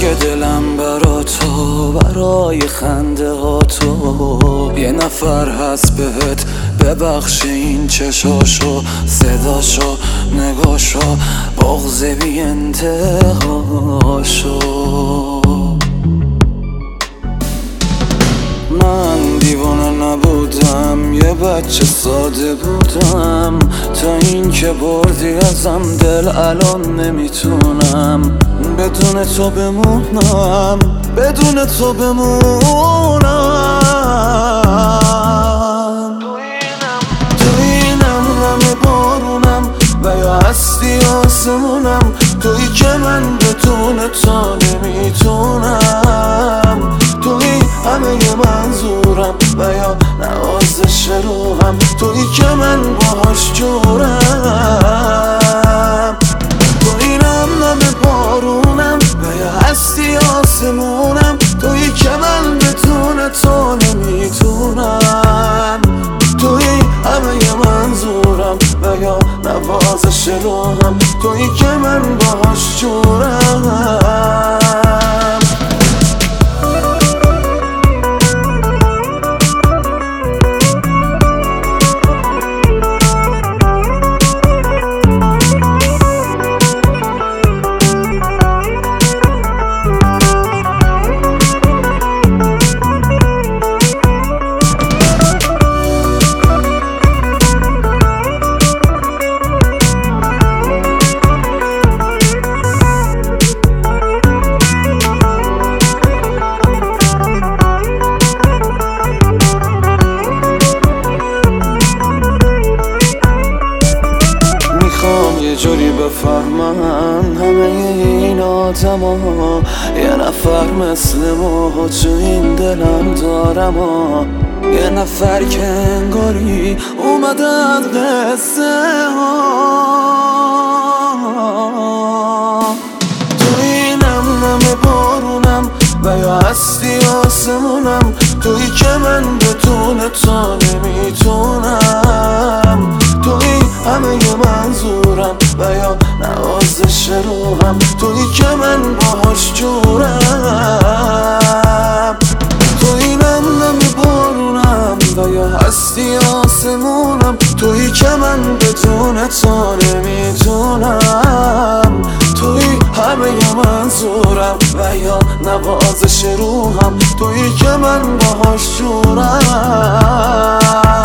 که دلم برا تو، برای خنده ها تو. یه نفر هست بهت ببخش این چشاشو، صداشو، نگاشو، بغض بی انتهاشو. من دیوانه نبودم، یه بچه ساده بودم، تا این که بردی ازم دل الان نمیتونم بدون تو بمونم، بدون تو بمونم. تویینم همه بارونم و یا هستی آسمونم، تویی که من بدون تو نمیتونم. تویی همه منظورم و یا نوازش روحم، تویی که من باهاش جورم. تویینم همه بارونم و یا هستی آسمونم، تویی که من بدون تو نمیتونم. تویی همه منظورم و یا نوازش روحم، تویی که من باهاش جورم. یه جوری بفهمن همه این آدما، یه نفر مثل ما تو این دلم دارم، یه نفر که انگاری اومده از قصه ها. تویینم همه بارونم و یا هستی آسمونم، تویی که من بدون تو نمیتونم. تویی همه منظورم و یا نوازش روحم، تویی که من باهاش جورم. تویینم نمی بارونم و یا هستی آسمونم، تویی که من بدون تو نمیتونم. تویی همه منظورم و یا نوازش روحم، تویی که من باهاش جورم.